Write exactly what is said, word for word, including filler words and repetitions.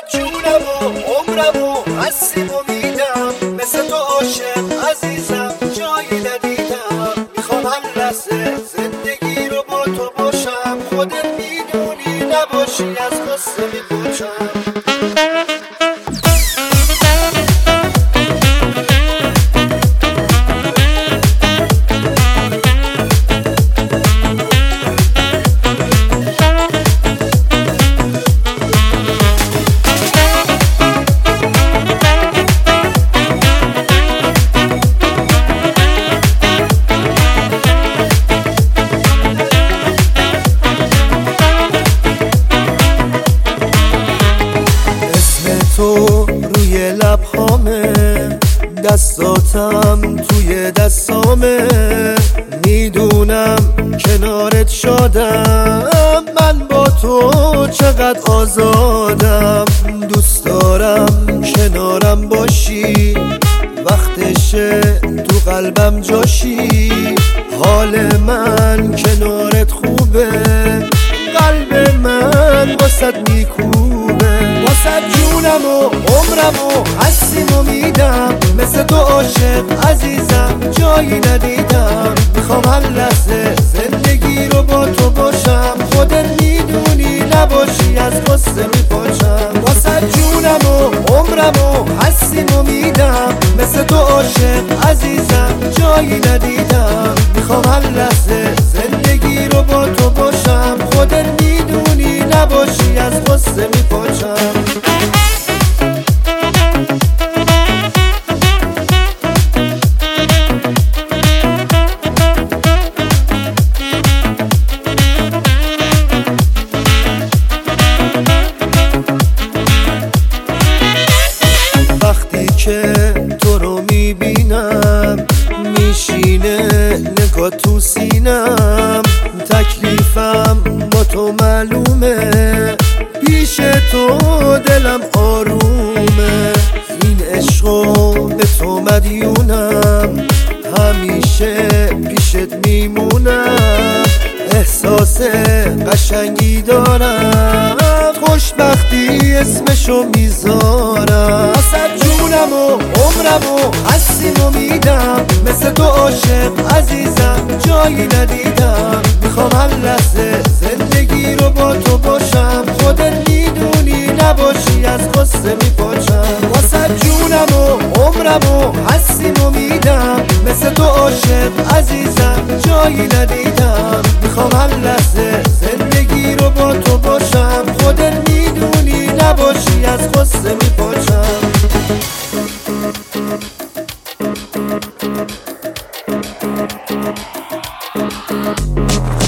جونم و عمرم و هستیم و میدم، مثل تو عاشق عزیزم جایی ندیدم. میخوام هر لحظه زندگی رو با تو باشم، خودت میدونی نباشی از قصه میپوشم. تو روی لبهامه، دستاتم توی دستامه، میدونم کنارت شادم، من با تو چقدر آزادم. دوست دارم کنارم باشی، وقتشه تو قلبم جاشی، حال من کنارت خوبه، قلب من واسد میکوبه. واسد جونم و عمرم و هستیم و میدم، مثل تو عاشق عزیزم جایی ندیدم. میخوام هر لحظه زندگی رو با تو باشم، خودت میدونی نباشی از قصه میپاشم. واسد جونم و عمرم و هستیم و میدم، مثل تو عاشق عزیزم جایی ندیدم. میخوام هر لحظه زندگی رو با تو باشم، خودت میدونی نباشی از قصه میپاشم. وقتی که تو رو میبینم، میشینه نگاه تو سینم، تکلیفم با تو معلومه، پیش تو دلم آرومه. این عشقو به تو مدیونم، همیشه پیشت میمونم، احساس قشنگی دارم، خوشبختی اسمشو میذارم. واسد جونم و عمرم و هستیم و میدم، مثل تو عاشق عزیزم جایی ندیدم. میخوام هر لحظه زندگی رو با تو باشم، خودت میدونی نباشی از قصه میپاشم. واسد جونم و عمرم و هستیم و میدم، مثل تو عاشق عزیزم جایی ندیدم. میخوام هر لحظه زندگی رو با تو باشم، خودت میدونی نباشی از قصه میپاشم. Thank you.